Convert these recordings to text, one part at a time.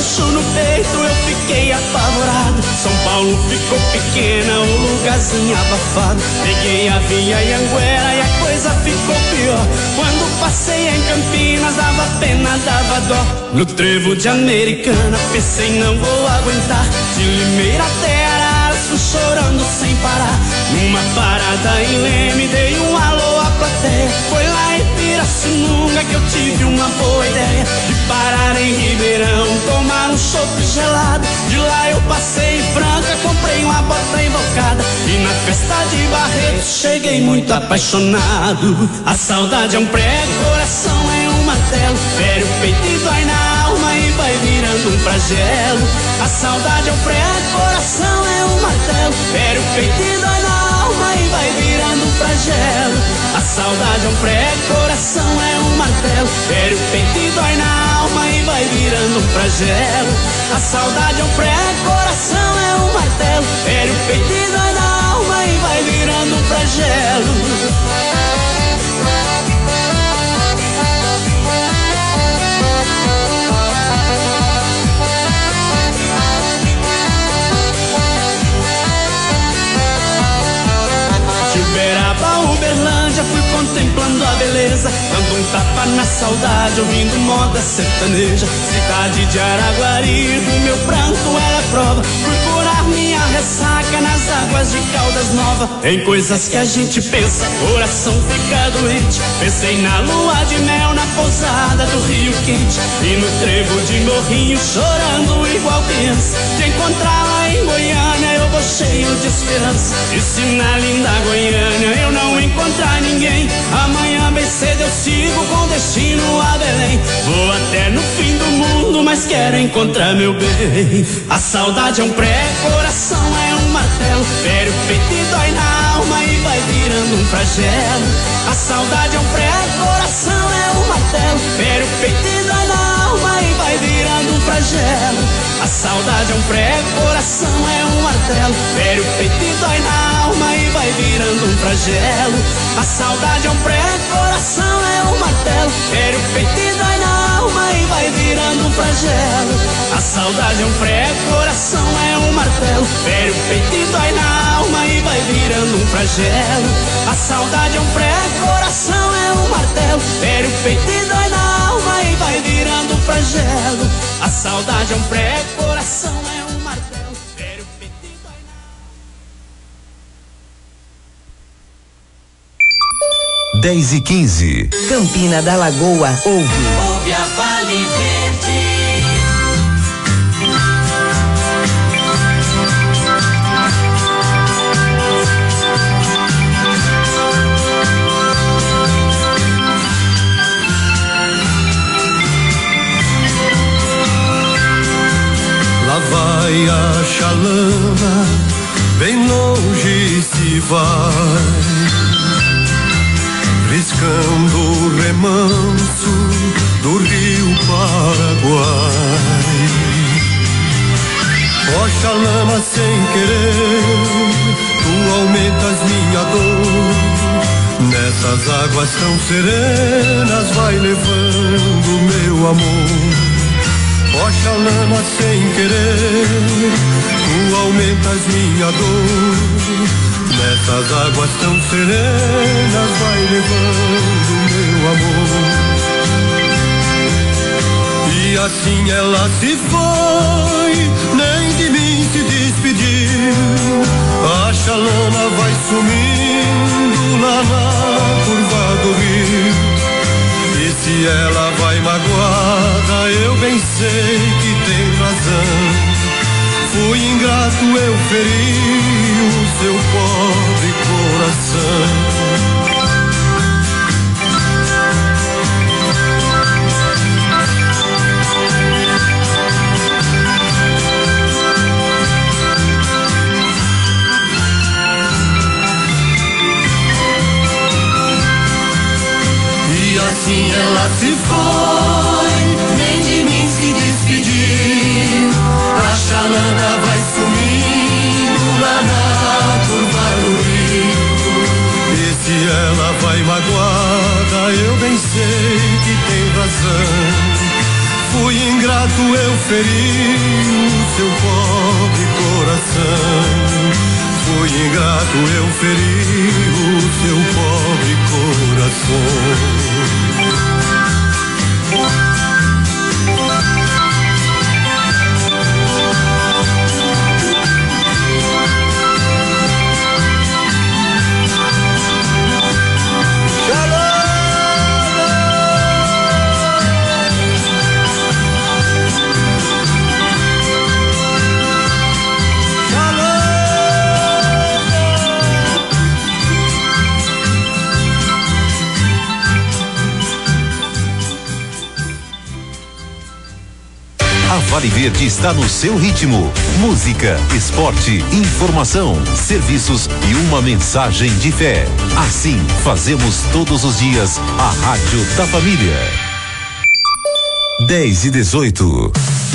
roxo no peito, eu fiquei apavorado. São Paulo ficou pequena, o lugarzinho abafado. Peguei a via Anhanguera e a coisa ficou pior. Quando passei em Campinas, dava pena, dava dó. No trevo de Americana, pensei não vou aguentar. De Limeira até Araras, fui chorando sem parar. Numa parada em Leme, dei um alô à plateia. Foi lá em Pirassununga que eu tive uma boa ideia de parar em Ribeirão, tomar um chopp gelado. De lá eu passei em Franca, comprei uma bota invocada. E na festa de Barreto cheguei muito apaixonado. A saudade é um prego, coração é um martelo. Fere o peito e dói na alma e vai virando um flagelo. A saudade é um prego, coração é um martelo. Fere o peito e dói na alma e vai virando um flagelo. A saudade é um prego, coração é um martelo. Fere o peito e dói na alma e vai virando um flagelo. A saudade é um prego, coração é um martelo. Fere o peito e dói na alma e vai virando um flagelo. Uberlândia, fui contemplando a beleza, dando um tapa na saudade, ouvindo moda sertaneja. Cidade de Araguari, do meu pranto era prova. Fui curar minha ressaca nas águas de Caldas Novas. Tem coisas que a gente pensa, coração fica doente. Pensei na lua de mel, na pousada do Rio Quente, e no trevo de Morrinho, chorando igual criança. De encontrá-la em Goiânia, eu vou cheio de esperança. E se na linda Goiânia eu não encontrar ninguém, amanhã bem cedo eu sigo com destino a Belém. Vou até no fim do mundo, mas quero encontrar meu bem. A saudade é um prego, coração é um martelo. Fere o peito e dói na alma e vai virando um flagelo. A saudade é um prego, coração é um martelo. Fere o peito e dói na alma e vai virando um flagelo. A saudade é um prego, coração é um martelo. Fere o peito e dói na alma e vai virando um flagelo. A saudade é um prego, coração é um martelo. Fere o peito e dói na alma e vai virando um flagelo. A saudade é um prego, coração é um martelo. Fere o peito e dói na alma e vai virando um flagelo. A saudade é um prego, coração é um martelo. Fere o peito e dói na alma e vai virando um flagelo. A saudade é um prego, coração é um martelo. Fere o peito e dói na... 10h15. Campina da Lagoa ouve a Vale Verde. Lá vai a chalana, bem longe se vai, riscando o remanso do rio Paraguai. Ó chalana, sem querer, tu aumentas minha dor. Nessas águas tão serenas vai levando meu amor. Ó chalana, sem querer, tu aumentas minha dor. Nessas águas tão serenas vai levando meu amor. E assim ela se foi, nem de mim se despediu. A chalana vai sumindo lá na curva do rio. E se ela vai magoada, eu bem sei que tem razão. Fui ingrato, eu feri o seu pobre coração. E assim ela se foi, nem de mim se despediu. A chalana vai sumindo lá na curva do rio. E se feri o seu pobre coração. Fui ingrato, eu feri o seu pobre coração. A Vale Verde está no seu ritmo. Música, esporte, informação, serviços e uma mensagem de fé. Assim, fazemos todos os dias a Rádio da Família. 10:18.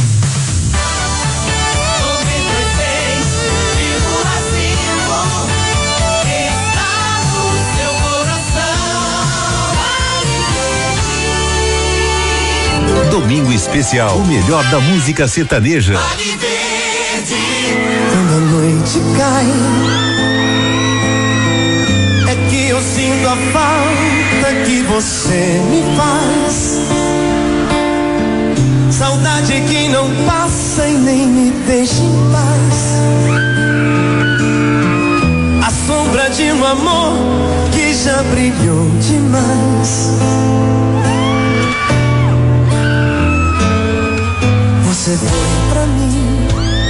Domingo especial, o melhor da música sertaneja. Quando a noite cai, é que eu sinto a falta que você me faz. Saudade que não passa e nem me deixa em paz. A sombra de um amor que já brilhou demais. Você foi pra mim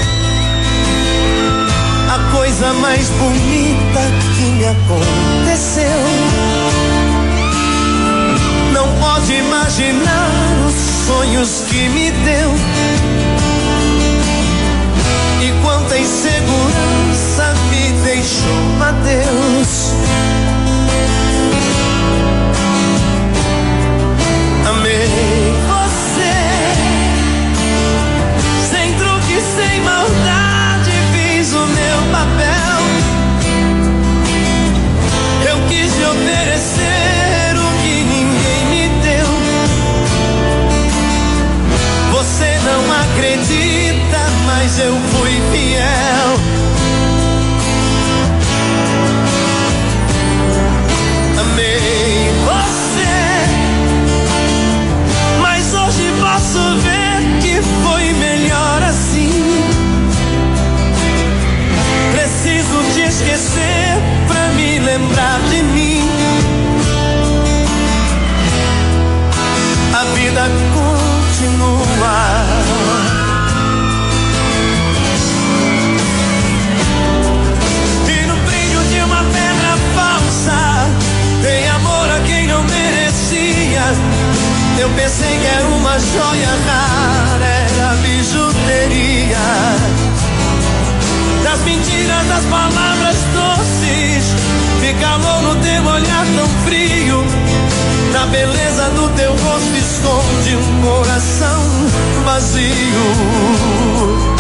a coisa mais bonita que me aconteceu. Não pode imaginar os sonhos que me deu e quanta insegurança me deixou. Adeus. Amei você, sem truque, sem maldade, fiz o meu papel. Eu quis te oferecer o que ninguém me deu. Você não acredita, mas eu fui fiel. Amei você, mas hoje posso ver que foi melhor assim. Preciso te esquecer pra me lembrar de mim. A vida continua. E no brilho de uma pedra falsa, dei amor a quem não merecia. Eu pensei que era uma joia rara, era bijuteria. Das mentiras, das palavras doces, me calou no teu olhar tão frio. Na beleza do teu rosto esconde um coração vazio.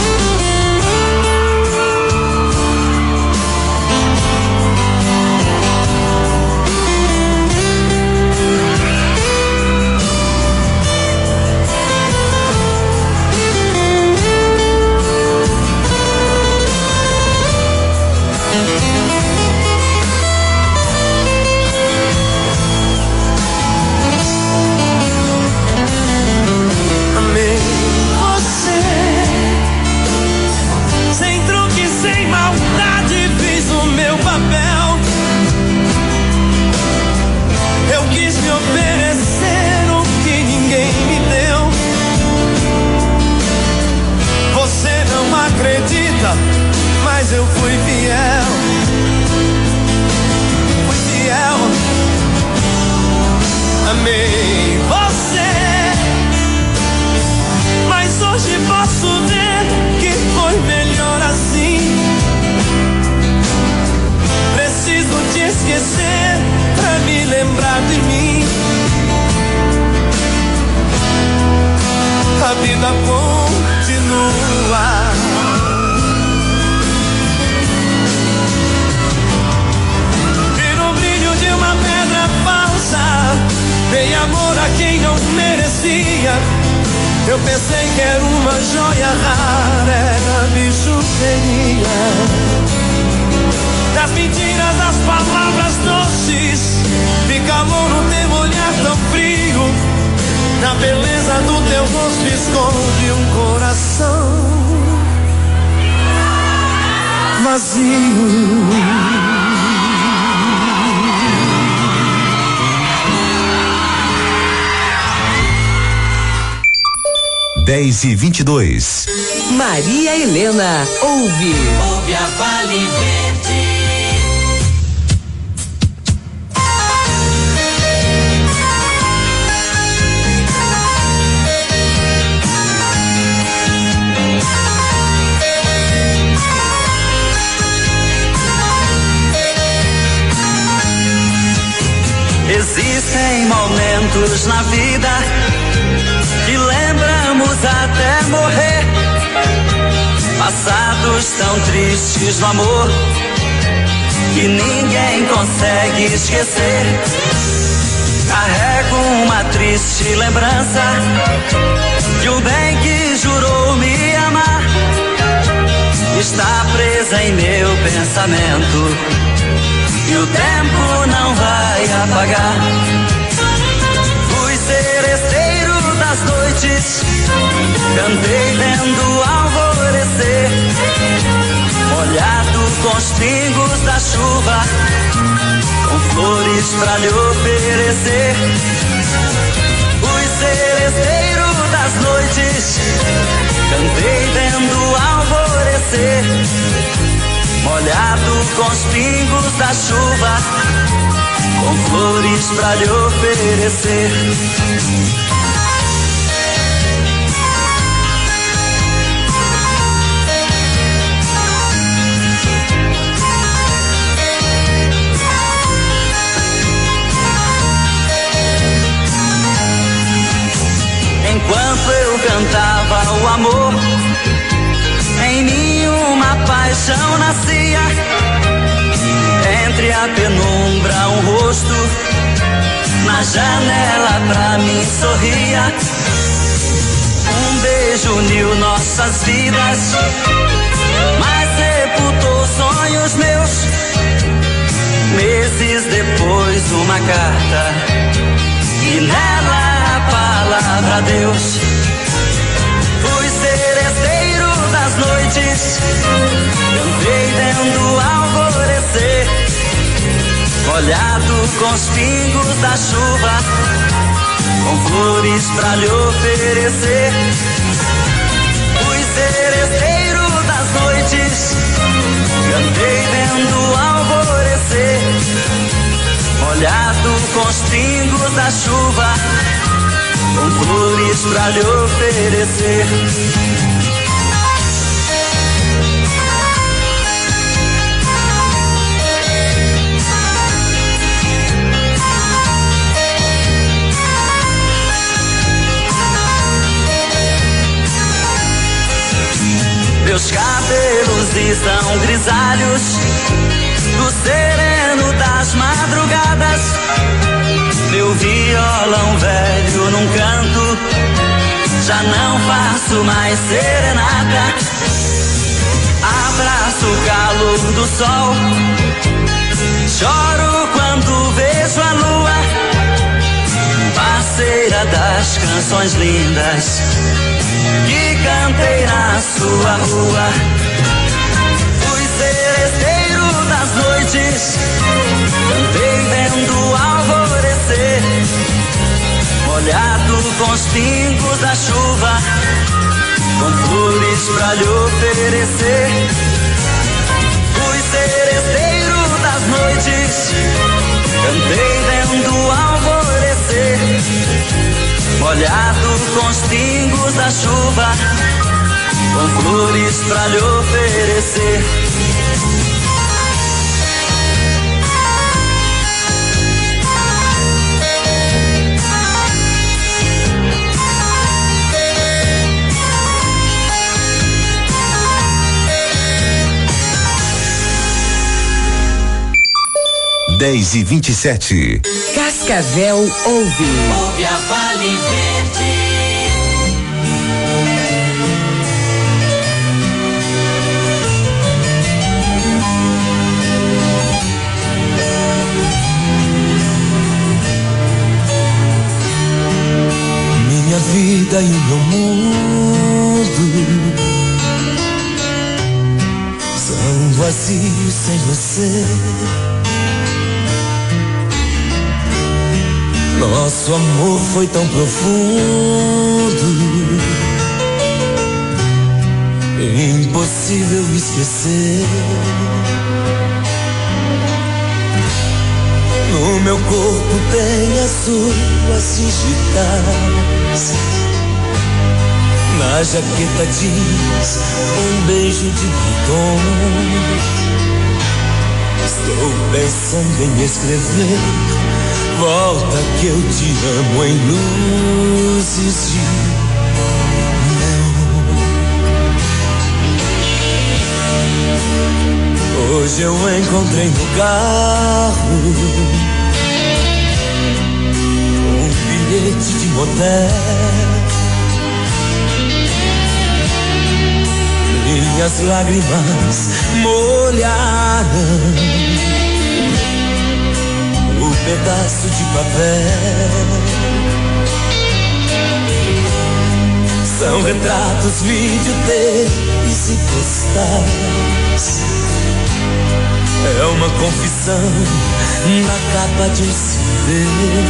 Eu quis me oferecer o que ninguém me deu. Você não acredita, mas eu fui fiel. Fui fiel. Amei você, mas hoje posso ver que foi melhor assim. Preciso te esquecer pra me lembrar de mim. A vida continua. E no brilho de uma pedra falsa, dei amor seria das mentiras, das palavras doces, fica amor no teu olhar tão frio, na beleza do teu rosto esconde um coração vazio. 10h22. Maria Helena ouve. Ouve a Vale Verde. Existem momentos na vida que lembramos até morrer, passados tão tristes no amor que ninguém consegue esquecer. Carrego uma triste lembrança de um bem que jurou me amar, está presa em meu pensamento e o tempo não vai apagar. Fui seresteiro das noites, cantei vendo o alvorecer, molhado com os pingos da chuva, com flores pra lhe oferecer. Fui seresteiro das noites, cantei vendo o alvorecer, molhado com os pingos da chuva, com flores pra lhe oferecer. Enquanto eu cantava o amor, em mim uma paixão nascia. Entre a penumbra um rosto na janela pra mim sorria. Um beijo uniu nossas vidas, mas sepultou sonhos meus. Meses depois uma carta e nela a palavra Deus. Fui seresteiro das noites, cantei vendo o alvorecer, molhado com os pingos da chuva, com flores pra lhe oferecer. Fui seresteiro das noites, cantei vendo o alvorecer, molhado com os pingos da chuva, com flores pra lhe oferecer. Meus cabelos estão grisalhos do sereno das madrugadas. Meu violão velho num canto, já não faço mais serenata. Abraço o calor do sol, choro quando vejo a lua, parceira das canções lindas que cantei na sua rua. Fui seresteiro das noites, cantei vendo o alvorecer, molhado com os pingos da chuva, com flores pra lhe oferecer. Fui seresteiro das noites, cantei vendo o alvorecer, molhado com os pingos da chuva, com flores pra lhe oferecer. Dez e 27. Cascavel ouve. Ouve a Vale Verde. vazio sem você. Nosso amor foi tão profundo, impossível esquecer. No meu corpo tem as suas digitais, na jaqueta diz beijo de batom. Estou pensando em escrever, volta que eu te amo em luzes de neon. Hoje eu encontrei no carro bilhete de motel. Minhas lágrimas molharam o pedaço de papel. São retratos, videotapes e postais. É uma confissão na capa de um CD.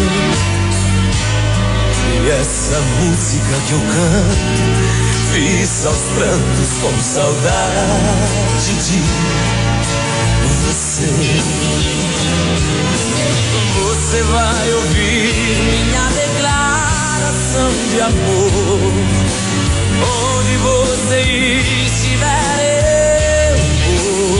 E essa música que eu canto fiz aos prantos com saudade de você. Você vai ouvir minha declaração de amor. Onde você estiver eu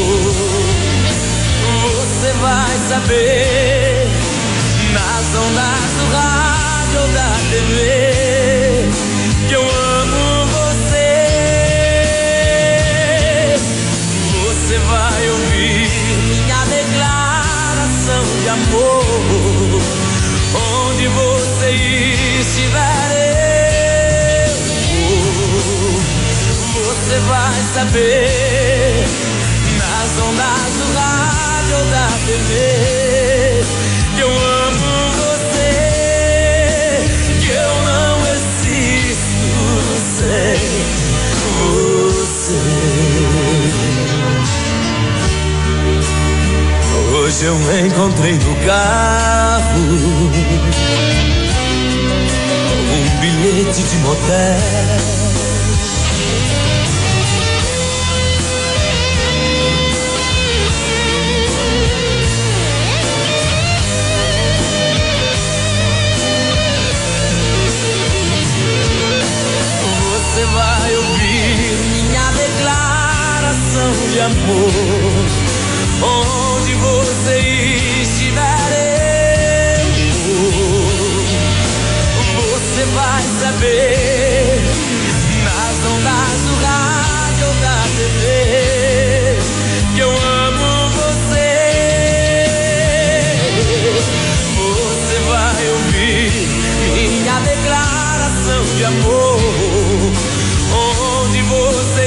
vou. Você vai saber nas ondas do rádio ou da TV que eu amo você. Você vai ouvir minha declaração de amor. Onde você estiver eu vou. Você vai saber nas ondas do rádio ou da TV que eu amo você, que eu não existo sem você. Hoje eu encontrei no carro bilhete de motel. Você vai ouvir minha declaração de amor. Onde você estiver eu vou. Você vai saber nas ondas do rádio ou da TV que eu amo você. Você vai ouvir minha declaração de amor. Onde você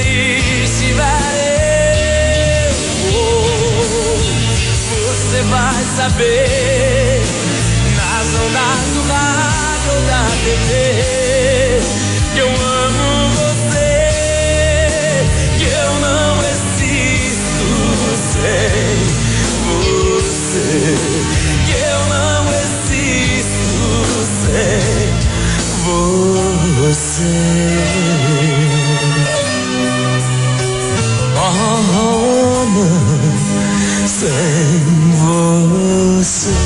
estiver eu vou. Você vai saber nas ondas do rádio ou da TV que eu amo você, que eu não existo sem você, que eu não existo sem você. Oh, não, sem você.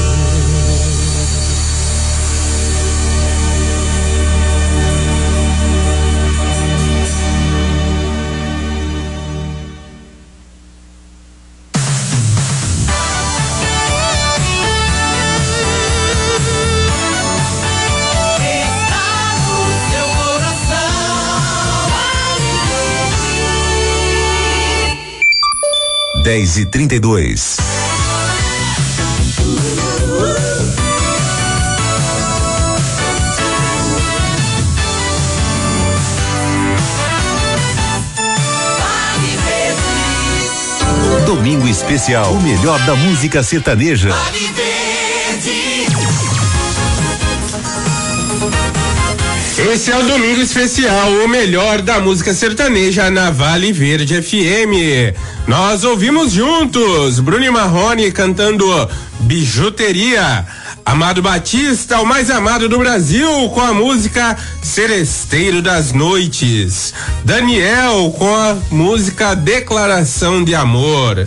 Está no seu coração. 10h32. Domingo especial, o melhor da música sertaneja. Esse é o Domingo Especial, o melhor da música sertaneja na Vale Verde FM. Nós ouvimos juntos Bruno e Marrone cantando Bijuteria. Amado Batista, o mais amado do Brasil, com a música Seresteiro das Noites. Daniel com a música Declaração de Amor.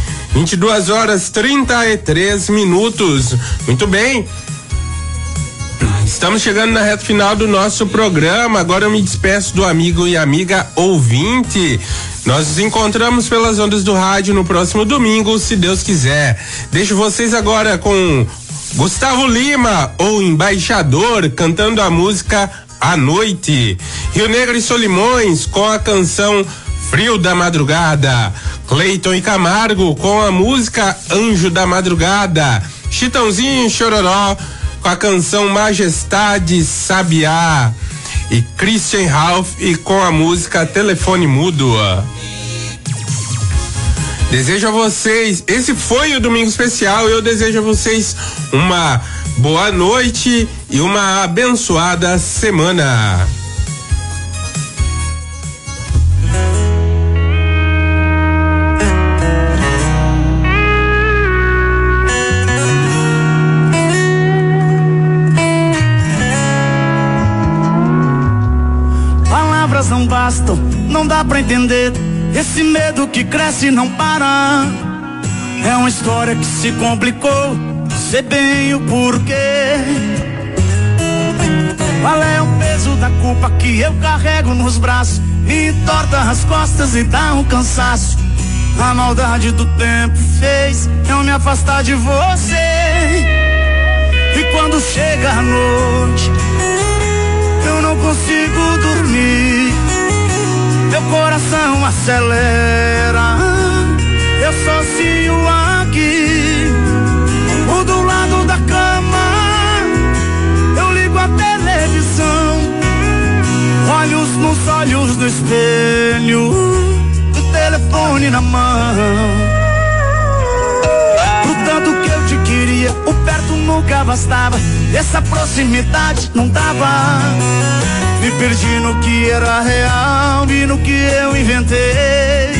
22h33. Muito bem. Estamos chegando na reta final do nosso programa. Agora eu me despeço do amigo e amiga ouvinte. Nós nos encontramos pelas ondas do rádio no próximo domingo, se Deus quiser. Deixo vocês agora com Gustavo Lima, o Embaixador, cantando a música À Noite. Rio Negro e Solimões com a canção Frio da Madrugada. Cleiton e Camargo com a música Anjo da Madrugada. Chitãozinho e Chororó com a canção Majestade Sabiá. E Christian Ralph e com a música Telefone Mudo. Desejo a vocês, esse foi o Domingo Especial, eu desejo a vocês uma boa noite e uma abençoada semana. Palavras não bastam, não dá pra entender. Esse medo que cresce e não para. É uma história que se complicou, sei bem o porquê. Qual é o peso da culpa que eu carrego nos braços? Me entorta as costas e dá um cansaço. A maldade do tempo fez eu me afastar de você. E quando chega a noite, eu não consigo dormir. Meu coração acelera, eu sozinho aqui. Do lado da cama, eu ligo a televisão. Olhos nos olhos do espelho, o telefone na mão. Pro tanto que eu te queria, o perto nunca bastava. Essa proximidade não dava. Me perdi no que era real e no que eu inventei.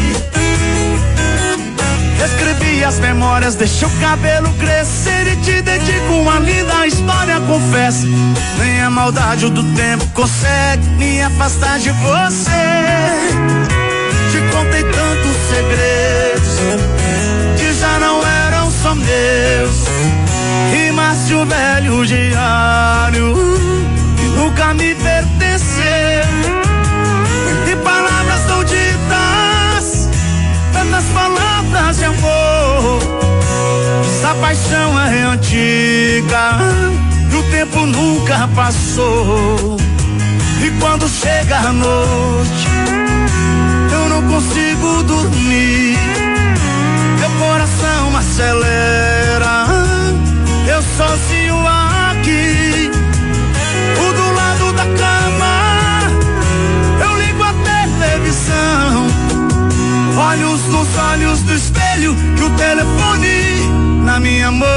Escrevi as memórias, deixei o cabelo crescer e te dedico uma linda história, confesso. Nem a maldade do tempo consegue me afastar de você. Te contei tantos segredos que já não eram só meus. Rimaste o velho diário que nunca me pertenceu. E palavras não ditas, tantas palavras de amor. Essa paixão é antiga e o tempo nunca passou. E quando chega a noite, eu não consigo dormir. Meu coração acelera, eu sozinho aqui. O do lado da cama, eu ligo a televisão. Olhos nos olhos do espelho e o telefone na minha mão.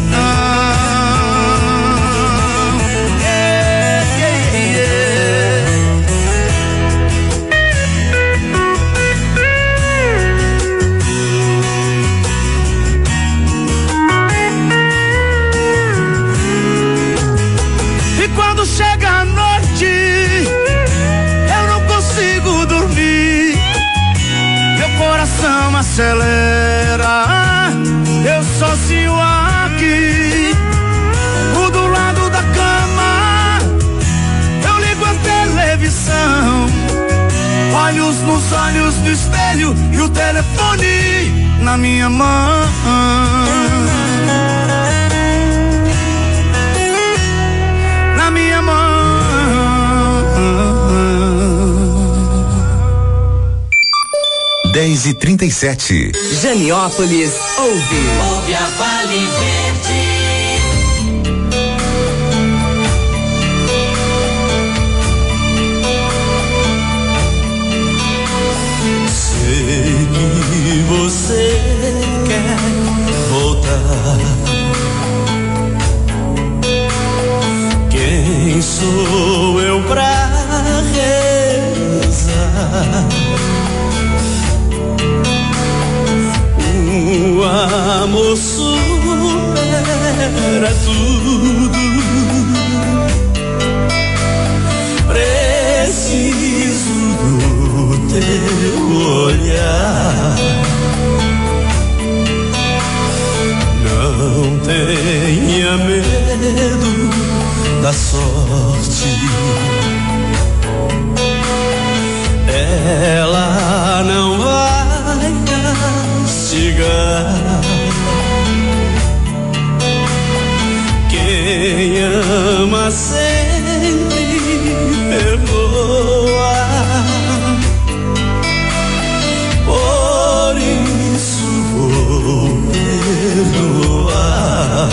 E quando chega a noite, eu não consigo dormir. Meu coração acelera, eu sozinho aqui. O do lado da cama, eu ligo a televisão. Olhos nos olhos do espelho e o telefone na minha mão. Na minha mão. 10h37. Janiópolis ouve. Ouve a Vale Verde. Sei que você quer voltar. Quem sou eu pra teu olhar. Não tenha medo da sorte, ela não vai castigar. Quem ama sempre perdoa, por isso vou perdoar.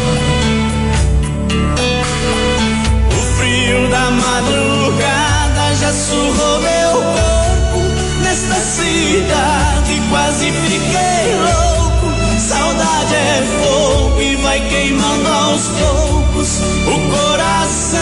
O frio da madrugada já surrou meu corpo nesta cidade, quase fiquei louco. Saudade é fogo e vai queimando aos poucos o coração.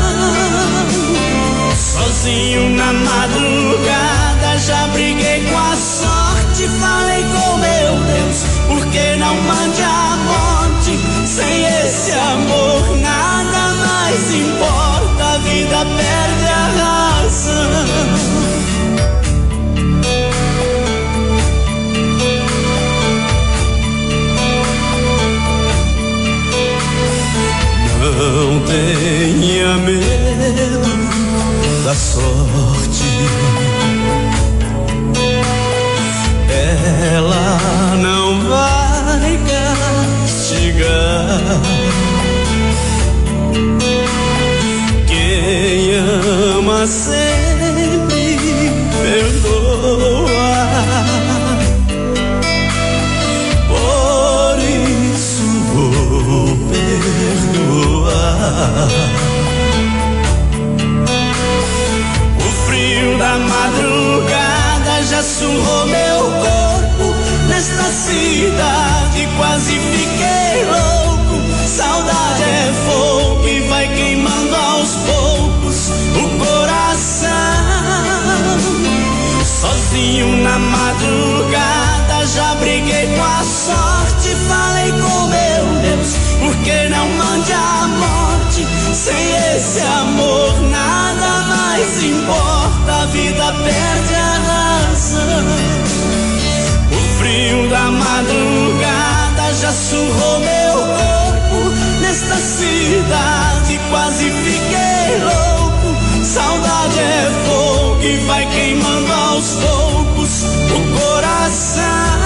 Sozinho na madrugada já briguei com a sorte, falei com meu Deus, por que não mande a morte? Sem esse amor nada mais importa, a vida perde a razão. Não tenha medo da sorte, ela não vai castigar. Quem ama sempre perdoa, por isso vou perdoar. O frio da madrugada já surrou meu corpo nesta cidade, quase fiquei louco. Saudade é fogo e vai queimando aos poucos o coração. Sozinho na madrugada já briguei com a sorte, falei com meu Deus, por que não mande a morte? Sem esse amor nada mais importa, a vida perde a razão. O frio da madrugada já surrou meu corpo nesta cidade, quase fiquei louco. Saudade é fogo e vai queimando aos poucos o coração.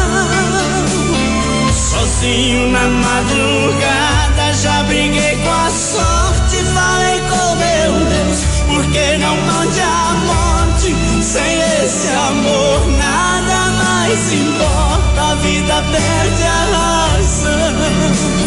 Sozinho na madrugada já briguei com a sorte, falei com meu Deus, por que não mande a morte? Sem esse amor nada mais importa, a vida perde a razão.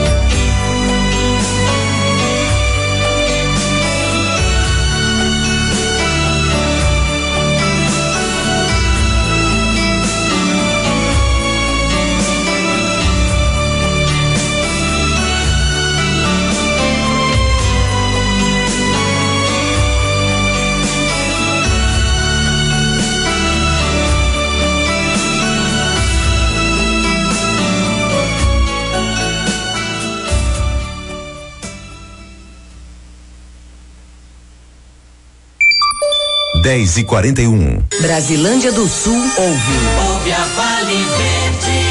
Dez e 41. Brasilândia do Sul ouve. Ouve a Vale Verde.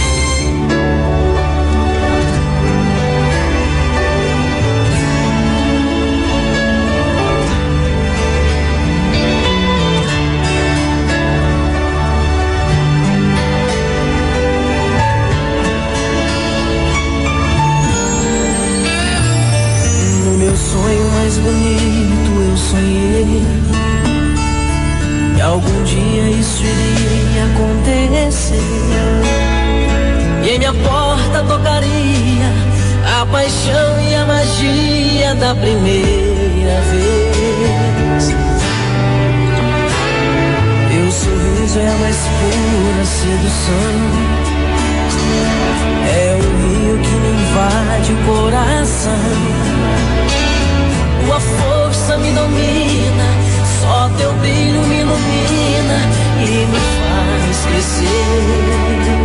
No meu sonho mais bonito eu sonhei que algum dia isso iria acontecer, e em minha porta tocaria a paixão e a magia da primeira vez. Teu sorriso é a mais pura sedução, é um rio que me invade o coração. Tua força me domina, só teu brilho me ilumina e me faz crescer.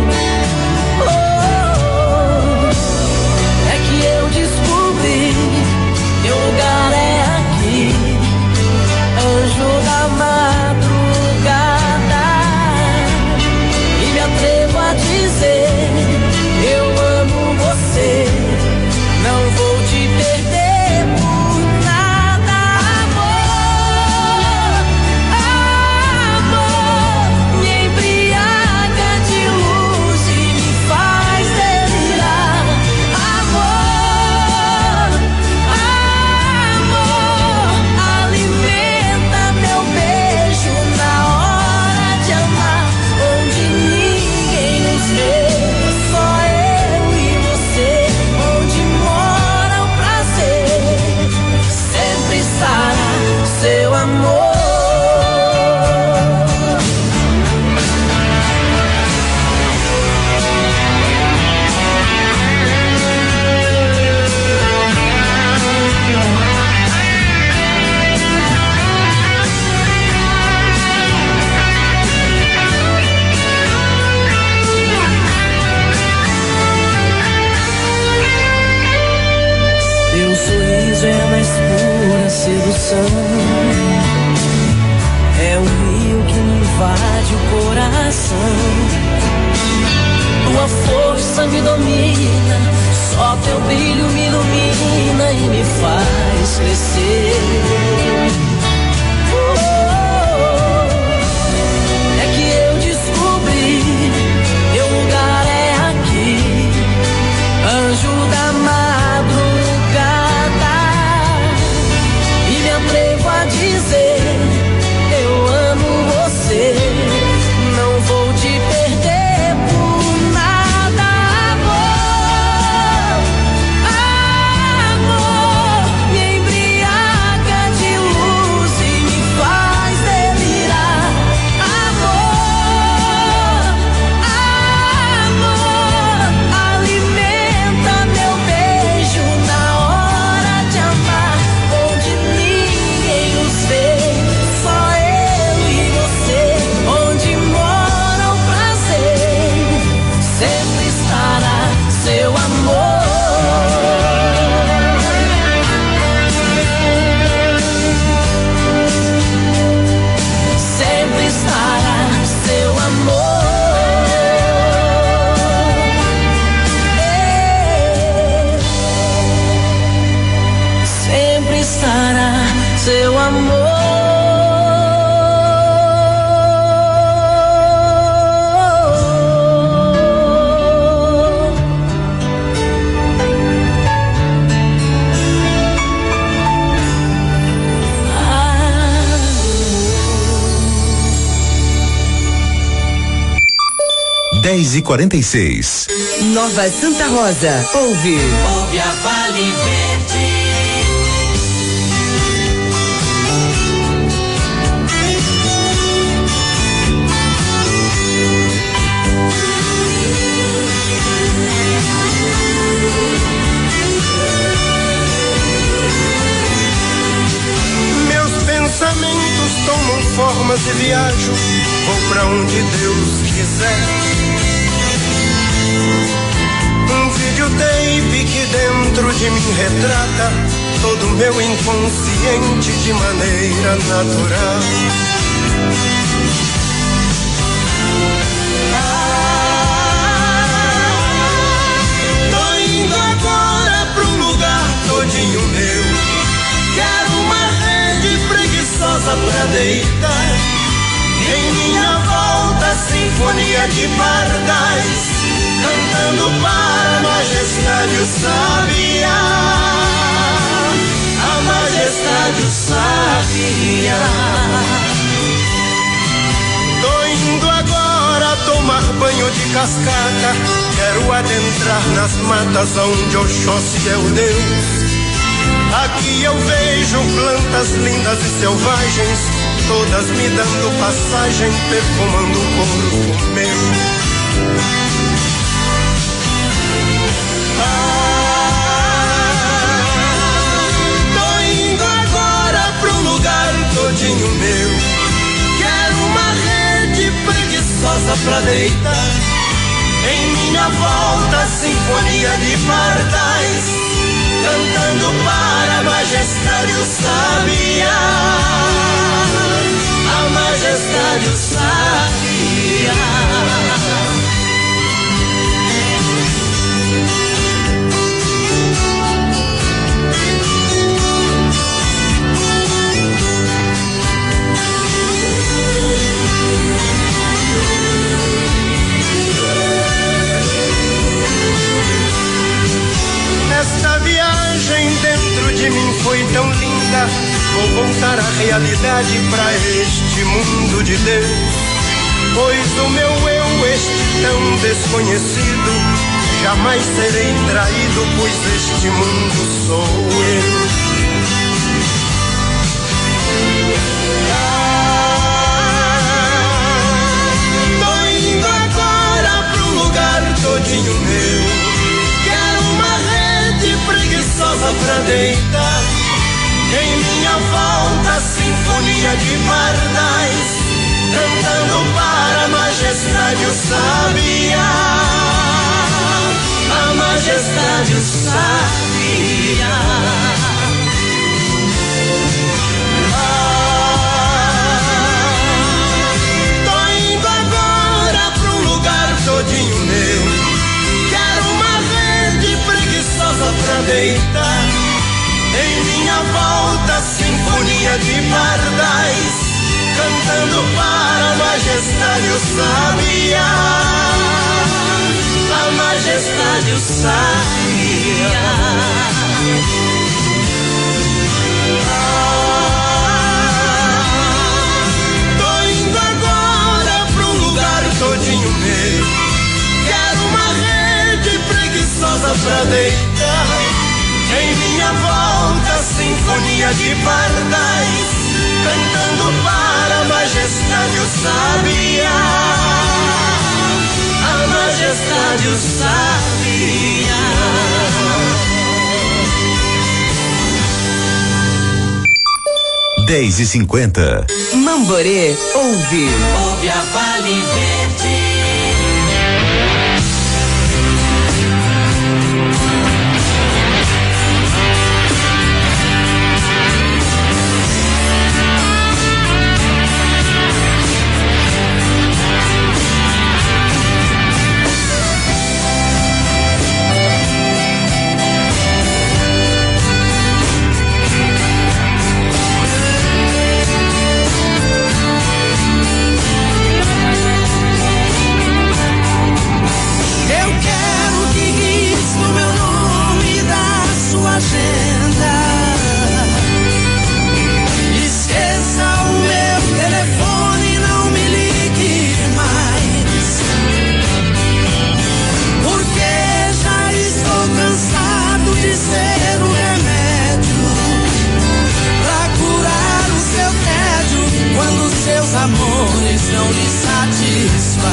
Oh, é que eu descobri que o lugar é aqui, anjo da madrugada. coração. É um rio que me invade o coração. Tua força me domina, só teu brilho me ilumina e me faz crescer. É que eu descobri, teu lugar é aqui, anjo da madrugada, e me atrevo a dizer, eu amo você, não vou te perder por nada, amor, amor, me embriaga de luz e me faz delirar, amor, amor, alimenta meu beijo na hora de amar, onde ninguém nos vê, só eu e você, onde mora o prazer, sempre estará seu amor. Sempre estará seu amor. Sempre estará seu amor. Ah. 10h46. Nova Santa Rosa. Ouve a Vale Verde. Meus pensamentos tomam formas e viajo, vou pra onde Deus quiser. Um videotape que dentro de mim retrata todo meu inconsciente de maneira natural. Tô indo agora pra um lugar todinho meu. Quero uma rede preguiçosa pra deitar. Em minha volta, sinfonia de pardais, cantando para a majestade o sabiá. A majestade o sabiá. Tô indo agora tomar banho de cascata. Quero adentrar nas matas onde Oxóssi é o Deus. Aqui eu vejo plantas lindas e selvagens, todas me dando passagem, perfumando o corpo meu. Tô indo agora pra um lugar todinho meu. Quero uma rede preguiçosa pra deitar. Em minha volta, sinfonia de pardais, cantando para a majestade o sabiá. A majestade o sabiá. Esta viagem dentro de mim foi tão linda. Vou voltar à realidade, pra este mundo de Deus. Pois o meu eu, este tão desconhecido, jamais serei traído, pois este mundo sou eu. Tô indo agora pra um lugar todinho meu. Preguiçosa pra deitar. Em minha volta, sinfonia de pardais, cantando para a majestade o sabiá. A majestade o sabiá. deita. Em minha volta, sinfonia de pardais, cantando para a majestade o sabiá. A majestade o sabiá. Tô indo agora pra um lugar todinho meu. Quero uma rede preguiçosa pra deitar. Em minha volta, sinfonia de pardais, cantando para a majestade o sabiá. A majestade o sabiá. 10h50. Mamborê ouve. Ouve a Vale Verde. Amores não lhe satisfaz.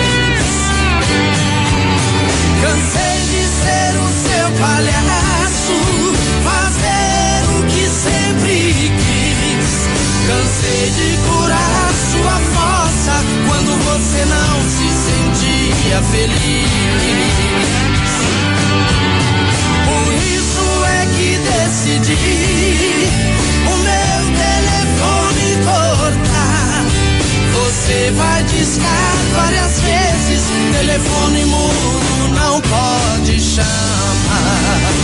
Cansei de ser o seu palhaço, fazer o que sempre quis. Cansei de curar sua fossa quando você não se sentia feliz. Por isso é que decidi o meu telefone cortar. Você vai discar várias vezes, telefone mudo não pode chamar.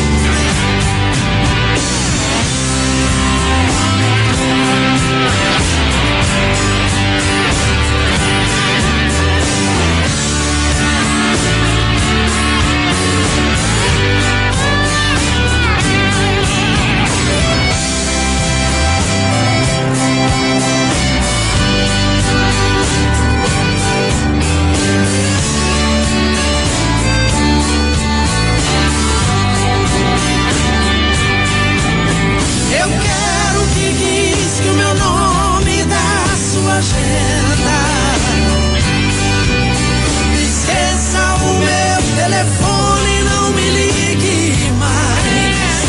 Esqueça o meu telefone, não me ligue mais,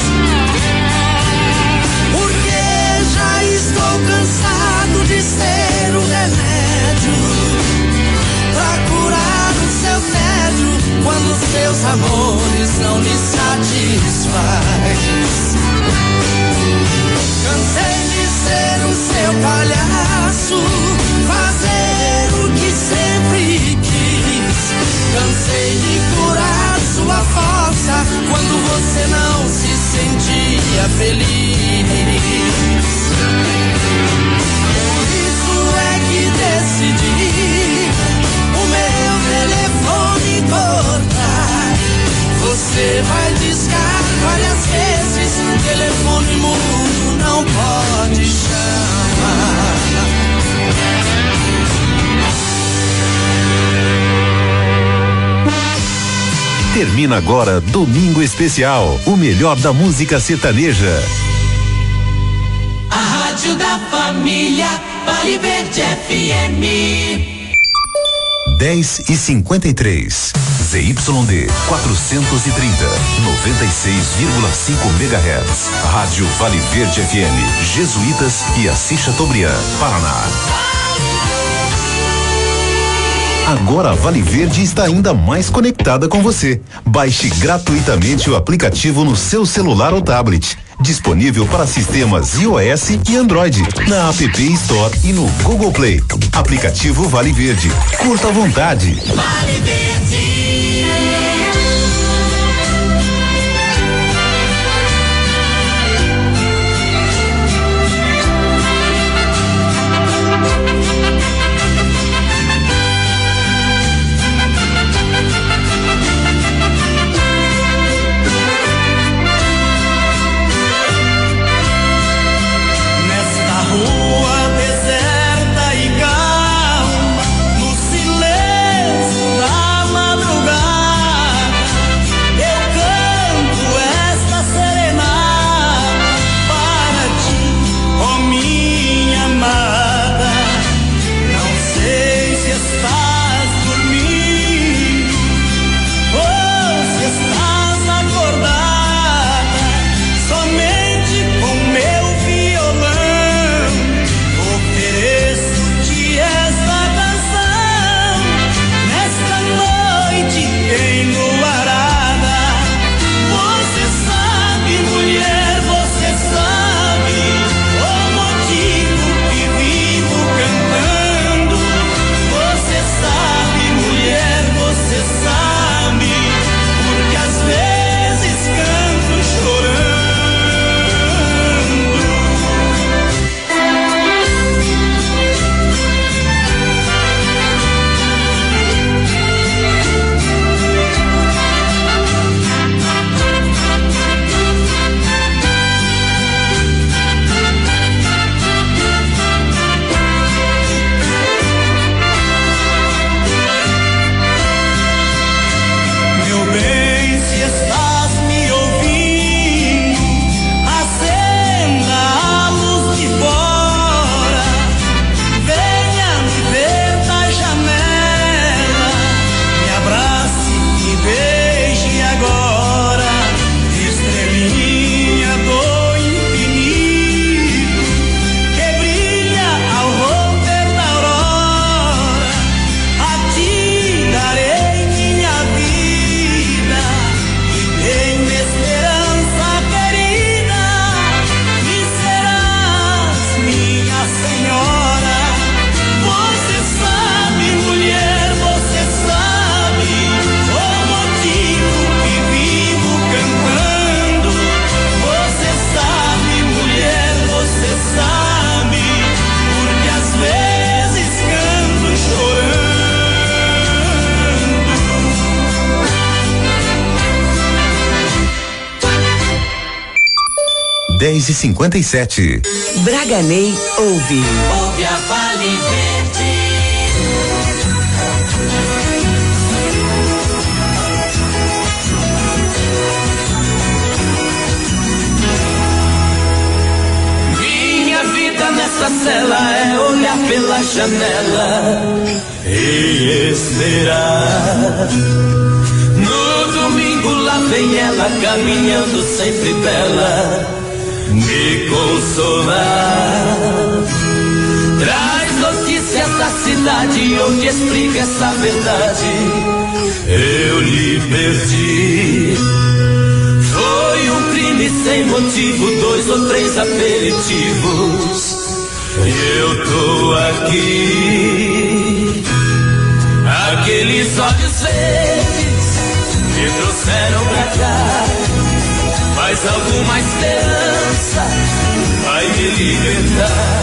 porque já estou cansado de ser o remédio pra curar o seu tédio quando seus amores não lhe satisfaz. Cansei de ser o seu palhaço, fazer o que sempre quis. Cansei de curar sua força quando você não se sentia feliz. Por isso é que decidi o meu telefone cortar. Você vai discar várias vezes, telefone mudo não pode chamar. Termina agora Domingo Especial, o melhor da música sertaneja. A Rádio da Família, Vale Verde FM. 10h53. ZYD 430, 96,5 MHz. Rádio Vale Verde FM, Jesuítas e Assis Chateaubriand, Paraná. Agora a Vale Verde está ainda mais conectada com você. Baixe gratuitamente o aplicativo no seu celular ou tablet. Disponível para sistemas iOS e Android, na App Store e no Google Play. Aplicativo Vale Verde. Curta à vontade. Vale Verde. 10h57. Braganey ouve. Ouve a Vale Verde. Minha vida nessa cela é olhar pela janela e esperar. No domingo lá vem ela caminhando sempre bela, me consolar. Traz notícias da cidade onde explica essa verdade. Eu lhe perdi. Foi um crime sem motivo, 2 ou 3 aperitivos. Eu tô aqui. Aqueles olhos verdes me trouxeram pra cá. Mas alguma esperança vai me libertar.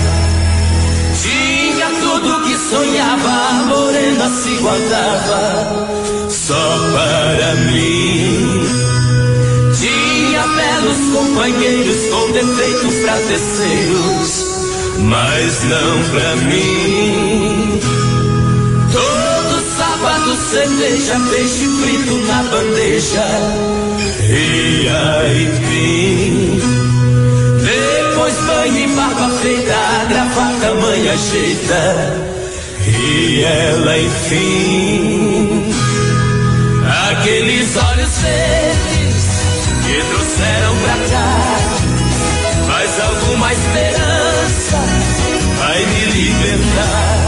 Tinha tudo que sonhava, a morena se guardava só para mim. Tinha belos companheiros com defeitos pra terceiros, mas não pra mim. Todo sábado cerveja, peixe frito na bandeja e aipim. Depois banho e barba feita, a gravata mãe ajeita e ela enfim. Aqueles olhos verdes me trouxeram pra cá, mas alguma esperança vai me libertar.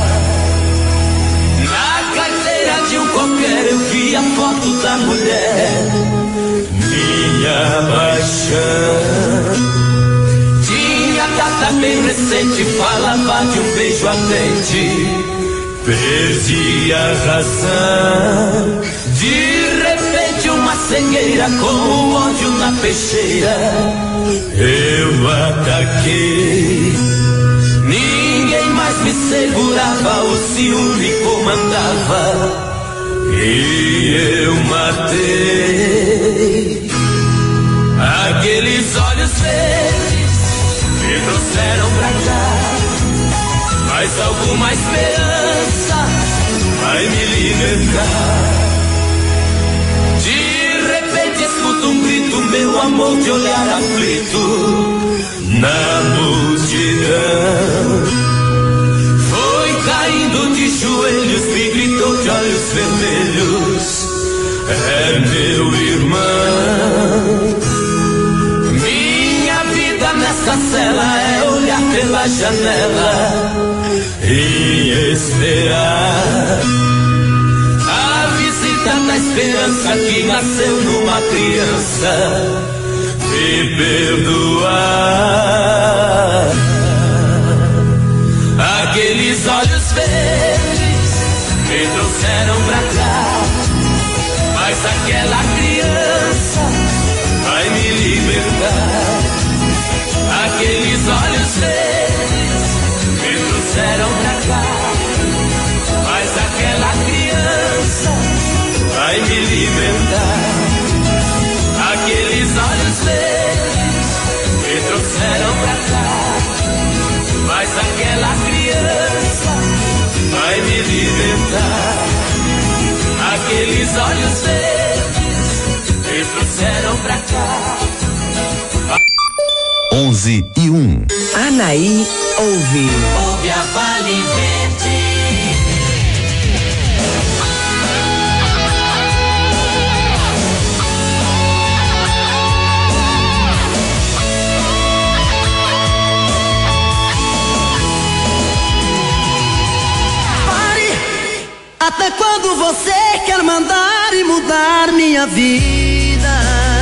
Na carteira de um qualquer eu vi a foto da mulher, minha paixão. Tinha data bem recente, falava de um beijo ardente. Perdi a razão. De repente uma cegueira com o ódio na peixeira eu ataquei. Ninguém mais me segurava, o ciúme comandava e eu matei. Aqueles olhos verdes me trouxeram pra cá, mas alguma esperança vai me libertar. De repente escuto um grito, meu amor, de olhar aflito na multidão. Foi caindo de joelhos, me gritou de olhos vermelhos: é meu irmão. Minha vida nessa cela é olhar pela janela e esperar a visita da esperança que nasceu numa criança. Me perdoar. Aqueles olhos verdes me trouxeram pra cá, mas aquela criança vai me libertar. Aqueles olhos verdes me trouxeram pra cá, mas aquela criança vai me libertar. Aqueles olhos verdes me trouxeram pra cá, mas aquela criança vai me libertar. Aqueles olhos verdes me trouxeram pra cá. 11:01. Anaí ouve. Ouve a Vale Verde. Pare! Até quando você quer mandar e mudar minha vida?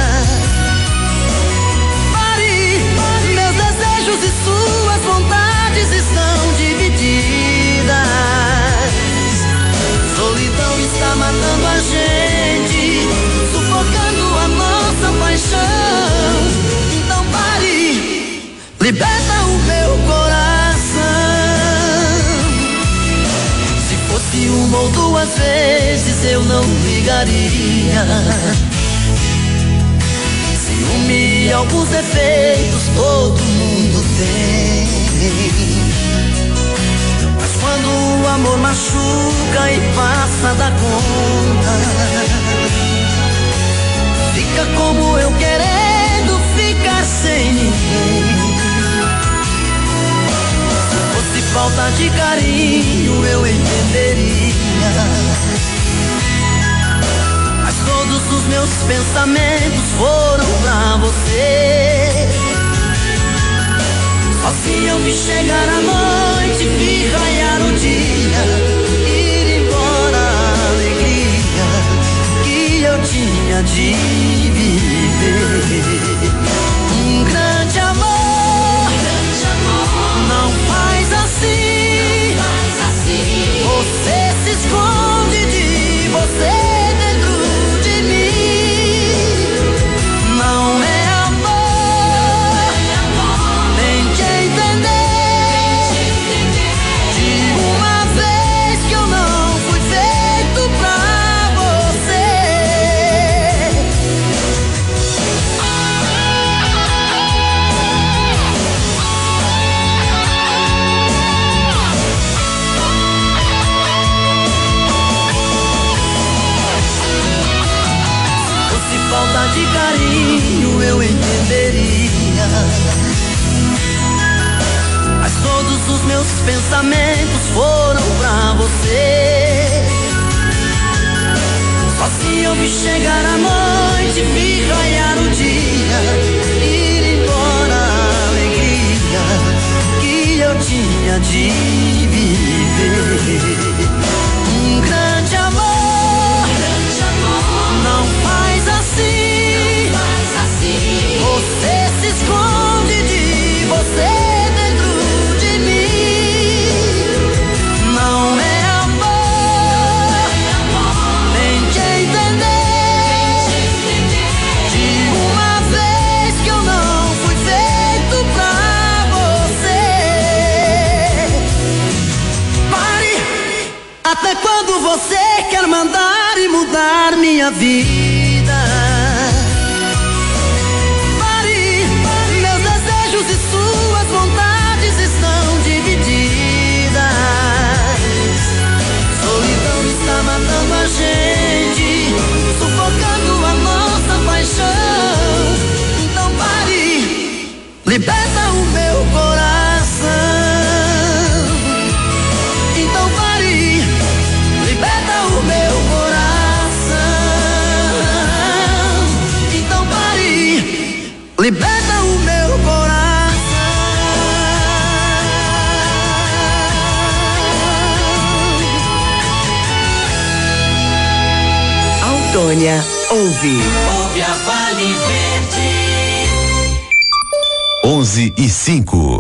E suas vontades estão divididas. Solidão está matando a gente, sufocando a nossa paixão. Então pare, liberta o meu coração. Se fosse uma ou duas vezes eu não ligaria. Se Ciúme e alguns defeitos todo mundo tem, mas quando o amor machuca e passa da conta, fica como eu querendo ficar sem ninguém. Se fosse falta de carinho eu entenderia, mas todos os meus pensamentos foram pra você. Só se eu vi chegar a noite, vi raiar o dia, ir embora a alegria que eu tinha de viver. Um grande amor, não faz assim. Você se esconde de você dentro de mim. Não é amor, tente entender. De uma vez que eu não fui feito pra você. Se falta de carinho eu entenderia, mas todos os meus pensamentos foram pra você. Só se eu vi chegar a noite, vi raiar o dia, ir embora a alegria que eu tinha de viver. Um grande amor, não faz assim. Você se esconde de você dentro de mim. Não é amor, tente entender. De uma vez que eu não fui feito pra você. Pare! Até quando você quer mandar e mudar minha vida? E suas vontades estão divididas. Solidão está matando a gente, sufocando a nossa paixão. Então pare, liberta o meu coração. Então pare, liberta o meu coração. Então pare, liberta o meu coração. Autônia ouve. Ouve a Vale Verde. 11:05.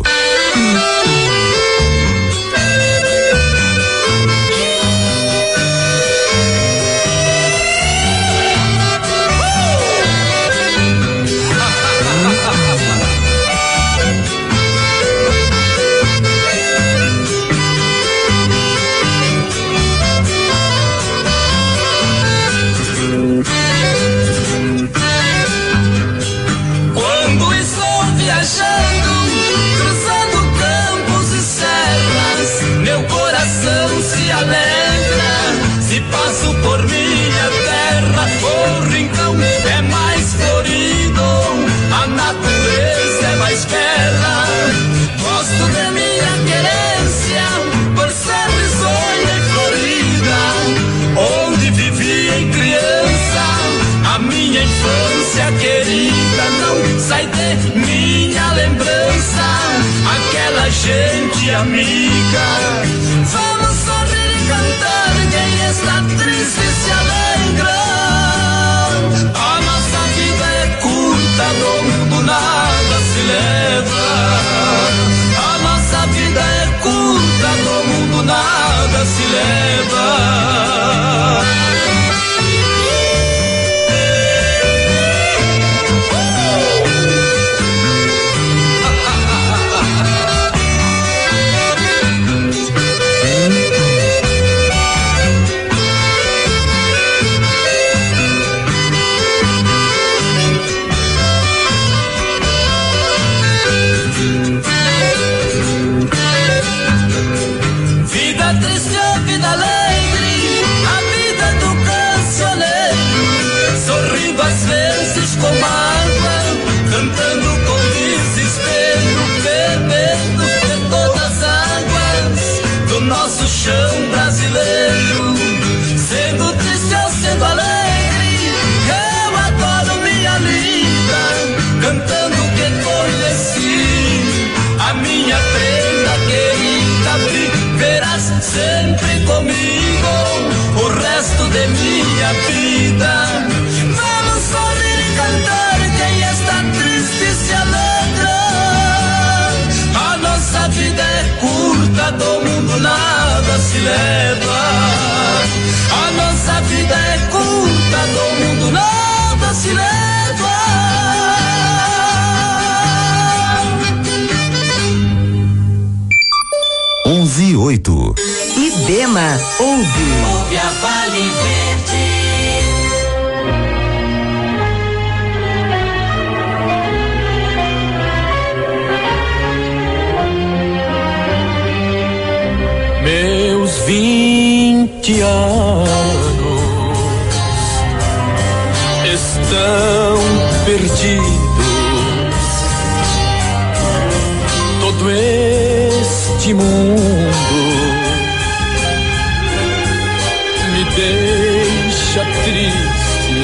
Quando estou viajando, cruzando campos resto de minha vida. Vamos sorrir e cantar, quem está triste se alegra. A nossa vida é curta, do mundo nada se leva. A nossa vida é curta, do mundo nada se leva. 11:08. Ibema ouve. Ouve a Vale Verde. Meus 20 anos estão perdidos. Todo este mundo me deixa triste.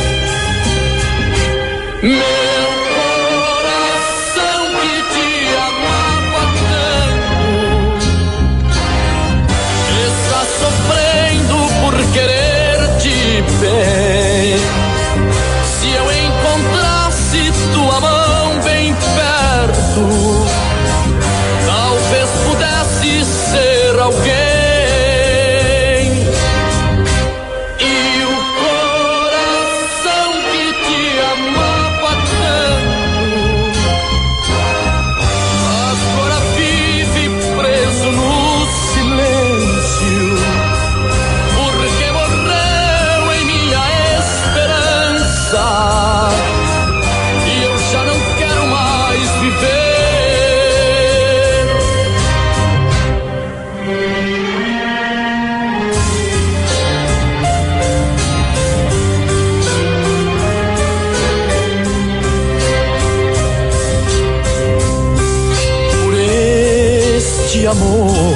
Meu coração que te amava tanto está sofrendo por querer-te bem. Se eu encontrasse tua mão bem perto, talvez pudesse ser alguém. E o coração que te amava tanto agora vive preso no silêncio, porque morreu em minha esperança. E eu já não quero mais viver. Por este amor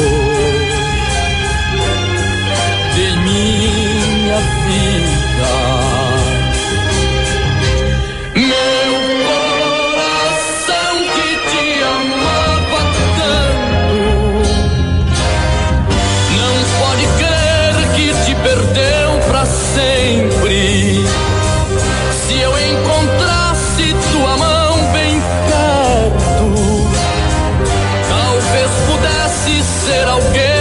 de minha vida, meu coração que te amava tanto não pode crer que te perdeu pra sempre. Se eu encontrasse tua mão bem perto, talvez pudesse ser alguém.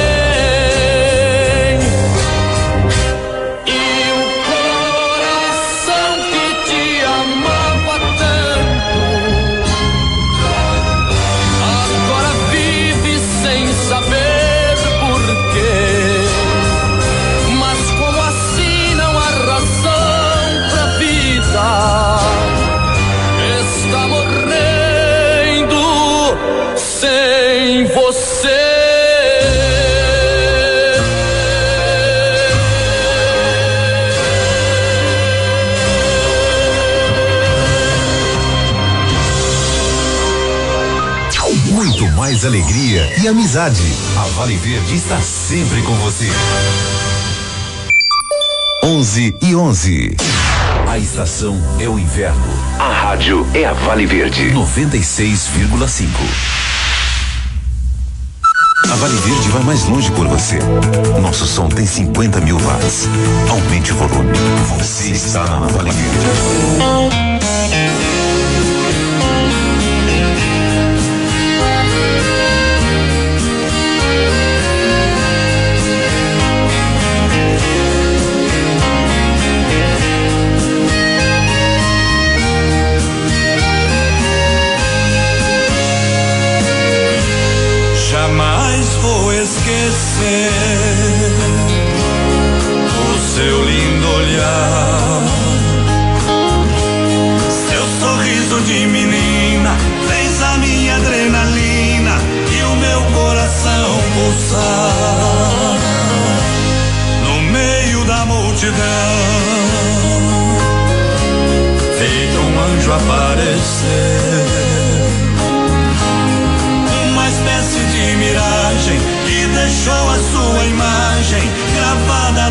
E o coração que te amava tanto agora vive sem saber porquê. Mas como assim não há razão pra vida, está morrendo sem você. Muito mais alegria e amizade. A Vale Verde está sempre com você. 11:11. A estação é o inverno. A rádio é a Vale Verde. 96,5. A Vale Verde vai mais longe por você. Nosso som tem 50 mil watts. Aumente o volume. Você está na Vale Verde. Jamais vou esquecer o seu lindo olhar, seu sorriso de menina fez a minha adrenalina e o meu coração pulsar. No meio da multidão, feito um anjo aparecer, espécie de miragem que deixou a sua imagem gravada